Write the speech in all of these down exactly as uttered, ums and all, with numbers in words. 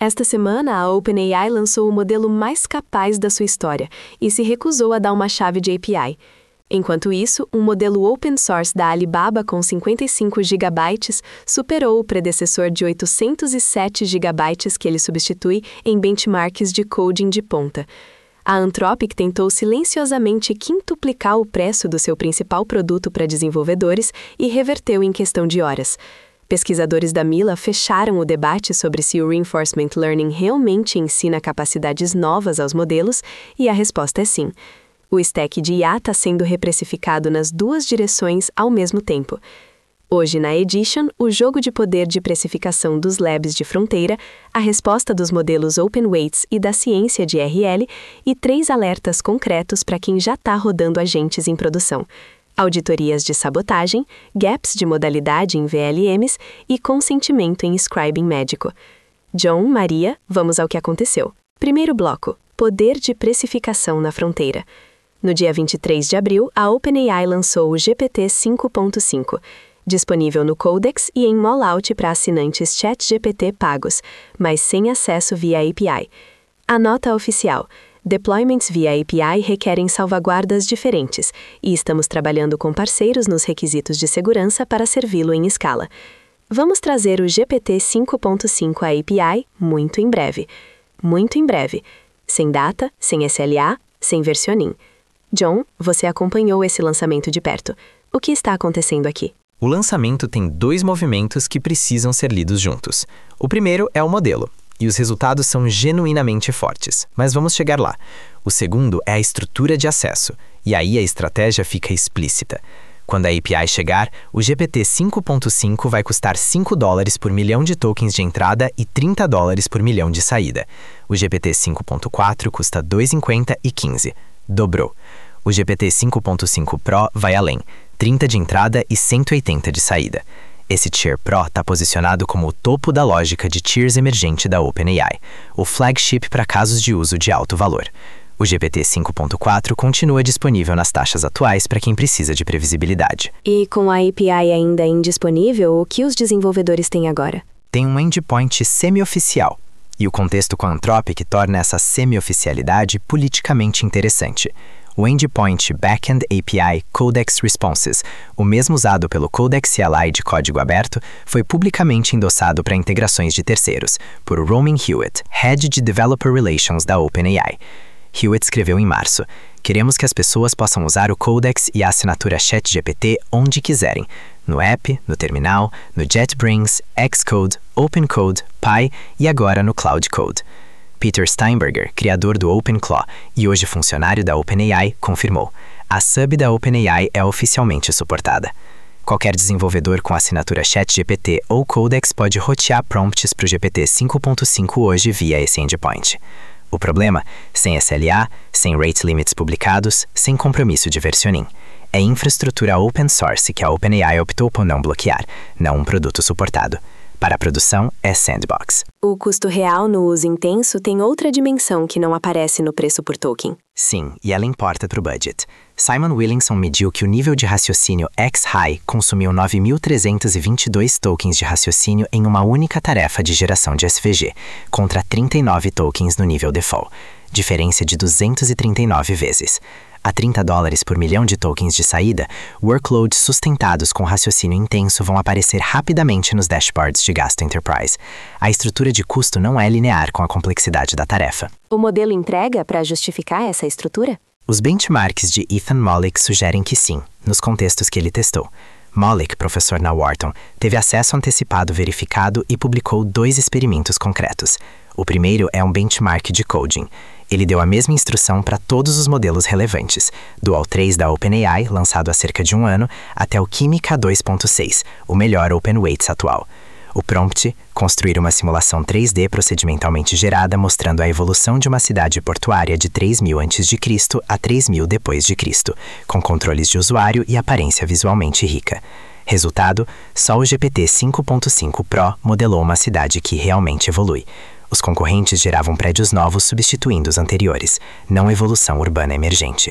Esta semana, a OpenAI lançou o modelo mais capaz da sua história e se recusou a dar uma chave de A P I. Enquanto isso, um modelo open source da Alibaba com cinquenta e cinco gigabytes superou o predecessor de oitocentos e sete gigabytes que ele substitui em benchmarks de coding de ponta. A Anthropic tentou silenciosamente quintuplicar o preço do seu principal produto para desenvolvedores e reverteu em questão de horas. Pesquisadores da Mila fecharam o debate sobre se o Reinforcement Learning realmente ensina capacidades novas aos modelos, e a resposta é sim. O stack de I A está sendo reprecificado nas duas direções ao mesmo tempo. Hoje, na Edition, o jogo de poder de precificação dos labs de fronteira, a resposta dos modelos OpenWeights e da ciência de R L, e três alertas concretos para quem já está rodando agentes em produção: auditorias de sabotagem, gaps de modalidade em V L Ms e consentimento em scribing médico. John, Maria, vamos ao que aconteceu. Primeiro bloco: poder de precificação na fronteira. No dia vinte e três de abril, a OpenAI lançou o G P T cinco ponto cinco, disponível no Codex e em Mollout para assinantes ChatGPT pagos, mas sem acesso via A P I. A nota oficial: deployments via A P I requerem salvaguardas diferentes, e estamos trabalhando com parceiros nos requisitos de segurança para servi-lo em escala. Vamos trazer o G P T cinco ponto cinco à A P I muito em breve. Muito em breve. Sem data, sem S L A, sem versioning. John, você acompanhou esse lançamento de perto. O que está acontecendo aqui? O lançamento tem dois movimentos que precisam ser lidos juntos. O primeiro é o modelo, e os resultados são genuinamente fortes, mas vamos chegar lá. O segundo é a estrutura de acesso, e aí a estratégia fica explícita. Quando a A P I chegar, o G P T cinco ponto cinco vai custar cinco dólares por milhão de tokens de entrada e trinta dólares por milhão de saída. O G P T cinco ponto quatro custa dois reais e cinquenta e quinze. Dobrou. O G P T cinco ponto cinco Pro vai além, trinta de entrada e cento e oitenta de saída. Esse Tier Pro está posicionado como o topo da lógica de tiers emergente da OpenAI, o flagship para casos de uso de alto valor. O G P T cinco ponto quatro continua disponível nas taxas atuais para quem precisa de previsibilidade. E com a A P I ainda indisponível, o que os desenvolvedores têm agora? Tem um endpoint semi-oficial, e o contexto com a Anthropic torna essa semi-oficialidade politicamente interessante. O Endpoint Backend A P I Codex Responses, o mesmo usado pelo Codex C L I de código aberto, foi publicamente endossado para integrações de terceiros, por Roman Hewitt, Head de Developer Relations da OpenAI. Hewitt escreveu em março: "Queremos que as pessoas possam usar o Codex e a assinatura ChatGPT onde quiserem, no app, no terminal, no JetBrains, Xcode, OpenCode, Pi e agora no Cloud Code." Peter Steinberger, criador do OpenClaw e hoje funcionário da OpenAI, confirmou: a sub da OpenAI é oficialmente suportada. Qualquer desenvolvedor com assinatura ChatGPT ou Codex pode rotear prompts para o G P T cinco ponto cinco hoje via esse endpoint. O problema? Sem S L A, sem rate limits publicados, sem compromisso de versioning. É infraestrutura open source que a OpenAI optou por não bloquear, não um produto suportado. Para a produção, é sandbox. O custo real no uso intenso tem outra dimensão que não aparece no preço por token. Sim, e ela importa para o budget. Simon Williamson mediu que o nível de raciocínio X-High consumiu nove mil trezentos e vinte e dois tokens de raciocínio em uma única tarefa de geração de S V G, contra trinta e nove tokens no nível default, diferença de duzentos e trinta e nove vezes. A trinta dólares por milhão de tokens de saída, workloads sustentados com raciocínio intenso vão aparecer rapidamente nos dashboards de gasto enterprise. A estrutura de custo não é linear com a complexidade da tarefa. O modelo entrega para justificar essa estrutura? Os benchmarks de Ethan Mollick sugerem que sim, nos contextos que ele testou. Mollick, professor na Wharton, teve acesso antecipado verificado e publicou dois experimentos concretos. O primeiro é um benchmark de coding. Ele deu a mesma instrução para todos os modelos relevantes, do Al três da OpenAI, lançado há cerca de um ano, até o Kimica dois ponto seis, o melhor OpenWeights atual. O prompt: construir uma simulação três D procedimentalmente gerada mostrando a evolução de uma cidade portuária de três mil antes de Cristo a três mil depois de Cristo, com controles de usuário e aparência visualmente rica. Resultado: só o G P T cinco ponto cinco Pro modelou uma cidade que realmente evolui. Os concorrentes geravam prédios novos substituindo os anteriores, não evolução urbana emergente.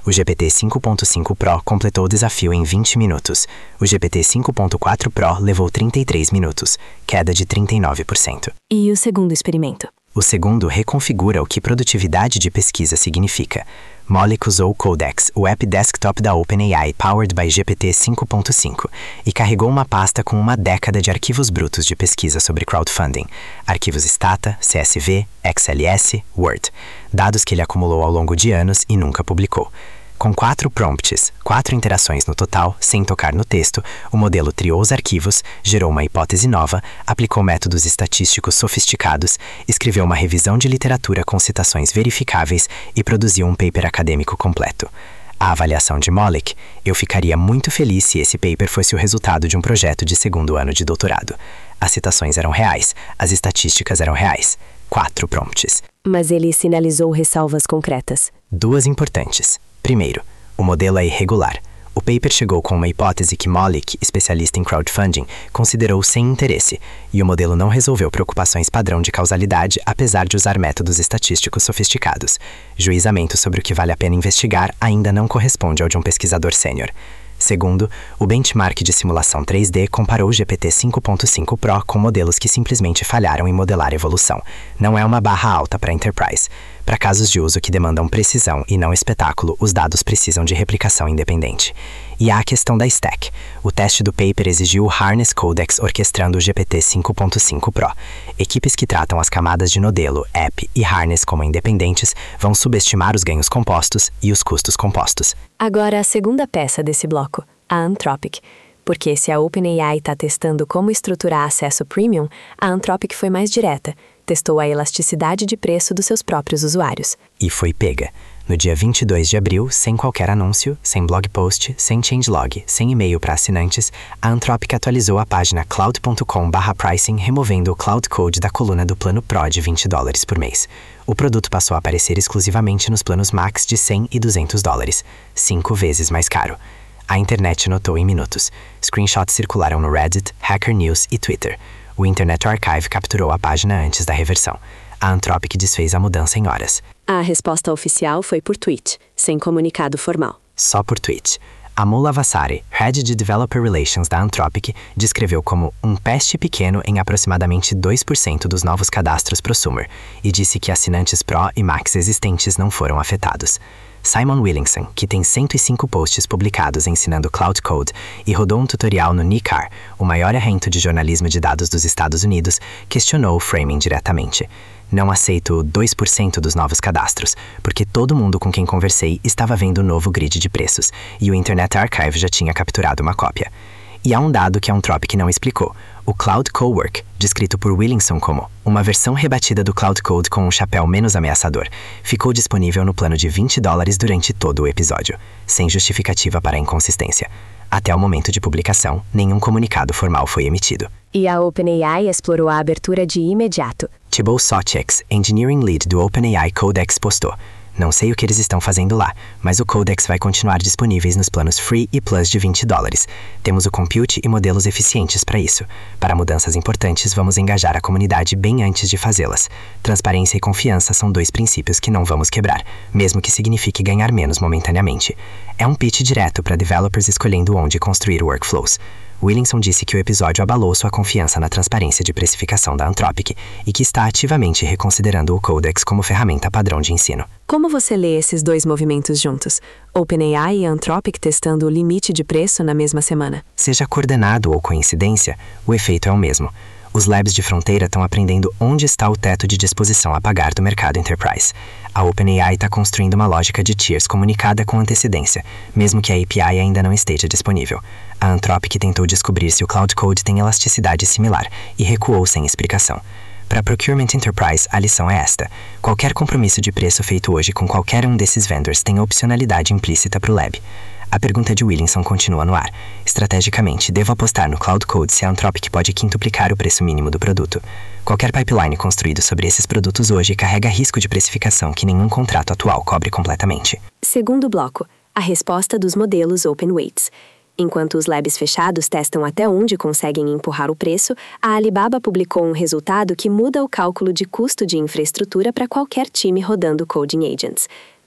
O G P T cinco ponto cinco Pro completou o desafio em vinte minutos. O G P T cinco ponto quatro Pro levou trinta e três minutos, queda de trinta e nove por cento. E o segundo experimento? O segundo reconfigura o que produtividade de pesquisa significa. Maulik usou o Codex, o app desktop da OpenAI powered by G P T cinco ponto cinco, e carregou uma pasta com uma década de arquivos brutos de pesquisa sobre crowdfunding, arquivos Stata, C S V, X L S, Word, dados que ele acumulou ao longo de anos e nunca publicou. Com quatro prompts, quatro interações no total, sem tocar no texto, o modelo triou os arquivos, gerou uma hipótese nova, aplicou métodos estatísticos sofisticados, escreveu uma revisão de literatura com citações verificáveis e produziu um paper acadêmico completo. A avaliação de Maulik: eu ficaria muito feliz se esse paper fosse o resultado de um projeto de segundo ano de doutorado. As citações eram reais, as estatísticas eram reais. Quatro prompts. Mas ele sinalizou ressalvas concretas. Duas importantes. Primeiro, o modelo é irregular. O paper chegou com uma hipótese que Maulik, especialista em crowdfunding, considerou sem interesse, e o modelo não resolveu preocupações padrão de causalidade, apesar de usar métodos estatísticos sofisticados. Juizamento sobre o que vale a pena investigar ainda não corresponde ao de um pesquisador sênior. Segundo, o benchmark de simulação três D comparou o G P T cinco ponto cinco Pro com modelos que simplesmente falharam em modelar evolução. Não é uma barra alta para Enterprise. Para casos de uso que demandam precisão e não espetáculo, os dados precisam de replicação independente. E há a questão da stack. O teste do paper exigiu o Harness Codex orquestrando o G P T cinco ponto cinco Pro. Equipes que tratam as camadas de Nodelo, App e Harness como independentes vão subestimar os ganhos compostos e os custos compostos. Agora a segunda peça desse bloco, a Anthropic. Porque se a OpenAI está testando como estruturar acesso premium, a Anthropic foi mais direta. Testou a elasticidade de preço dos seus próprios usuários. E foi pega. No dia vinte e dois de abril, sem qualquer anúncio, sem blog post, sem changelog, sem e-mail para assinantes, a Anthropic atualizou a página cloud ponto com barra pricing, removendo o Cloud Code da coluna do plano Pro de vinte dólares por mês. O produto passou a aparecer exclusivamente nos planos Max de cem e duzentos dólares, cinco vezes mais caro. A internet notou em minutos. Screenshots circularam no Reddit, Hacker News e Twitter. O Internet Archive capturou a página antes da reversão. A Anthropic desfez a mudança em horas. A resposta oficial foi por tweet, sem comunicado formal. Só por tweet. Amol Lavasari, Head de Developer Relations da Anthropic, descreveu como um peste pequeno em aproximadamente dois por cento dos novos cadastros prosumer e disse que assinantes Pro e Max existentes não foram afetados. Simon Williamson, que tem cento e cinco posts publicados ensinando Cloud Code e rodou um tutorial no N I C A R, o maior arrento de jornalismo de dados dos Estados Unidos, questionou o framing diretamente. Não aceito dois por cento dos novos cadastros, porque todo mundo com quem conversei estava vendo o novo grid de preços, e o Internet Archive já tinha capturado uma cópia. E há um dado que a Anthropic não explicou. O Cloud Cowork, descrito por Williamson como uma versão rebatida do Cloud Code com um chapéu menos ameaçador, ficou disponível no plano de vinte dólares durante todo o episódio, sem justificativa para a inconsistência. Até o momento de publicação, nenhum comunicado formal foi emitido. E a OpenAI explorou a abertura de imediato. Thibault Sotchex, Engineering Lead do OpenAI Codex, postou: não sei o que eles estão fazendo lá, mas o Codex vai continuar disponíveis nos planos Free e Plus de vinte dólares. Temos o compute e modelos eficientes para isso. Para mudanças importantes, vamos engajar a comunidade bem antes de fazê-las. Transparência e confiança são dois princípios que não vamos quebrar, mesmo que signifique ganhar menos momentaneamente. É um pitch direto para developers escolhendo onde construir workflows. Williamson disse que o episódio abalou sua confiança na transparência de precificação da Anthropic e que está ativamente reconsiderando o Codex como ferramenta padrão de ensino. Como você lê esses dois movimentos juntos? OpenAI e Anthropic testando o limite de preço na mesma semana? Seja coordenado ou coincidência, o efeito é o mesmo. Os labs de fronteira estão aprendendo onde está o teto de disposição a pagar do mercado Enterprise. A OpenAI está construindo uma lógica de tiers comunicada com antecedência, mesmo que a A P I ainda não esteja disponível. A Anthropic tentou descobrir se o Cloud Code tem elasticidade similar e recuou sem explicação. Para Procurement Enterprise, a lição é esta: qualquer compromisso de preço feito hoje com qualquer um desses vendors tem opcionalidade implícita para o lab. A pergunta de Williamson continua no ar. Estrategicamente, devo apostar no Cloud Code se a Anthropic pode quintuplicar o preço mínimo do produto. Qualquer pipeline construído sobre esses produtos hoje carrega risco de precificação que nenhum contrato atual cobre completamente. Segundo bloco, a resposta dos modelos Open Weights. Enquanto os labs fechados testam até onde conseguem empurrar o preço, a Alibaba publicou um resultado que muda o cálculo de custo de infraestrutura para qualquer time rodando Coding Agents.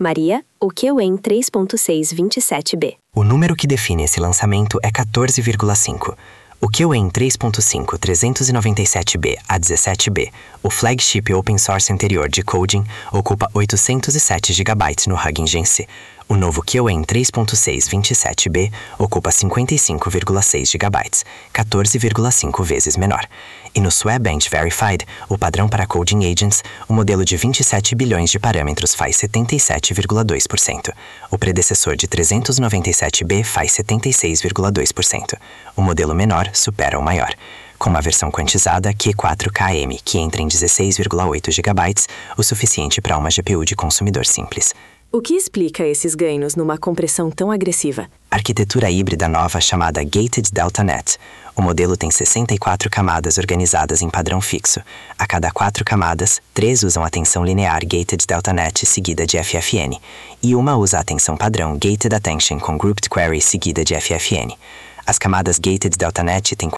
Maria, o Q N três ponto seis vinte e sete B. O número que define esse lançamento é quatorze vírgula cinco. O Q N três ponto cinco trezentos e noventa e sete B A dezessete B, o flagship open source anterior de coding, ocupa oitocentos e sete gigabytes no Hugging Gen C. O novo Q N três ponto seis vinte e sete B ocupa cinquenta e cinco vírgula seis gigabytes, quatorze vírgula cinco vezes menor. E no Swabench Verified, o padrão para Coding Agents, o modelo de vinte e sete bilhões de parâmetros faz setenta e sete vírgula dois por cento. O predecessor de trezentos e noventa e sete B faz setenta e seis vírgula dois por cento. O modelo menor supera o maior. Com uma versão quantizada Q quatro K M, que entra em dezesseis vírgula oito gigabytes, o suficiente para uma G P U de consumidor simples. O que explica esses ganhos numa compressão tão agressiva? Arquitetura híbrida nova chamada Gated Delta Net. O modelo tem sessenta e quatro camadas organizadas em padrão fixo. A cada quatro camadas, três usam a tensão linear Gated Delta Net seguida de F F N, e uma usa a tensão padrão Gated Attention com Grouped Query seguida de F F N. As camadas Gated Delta Net têm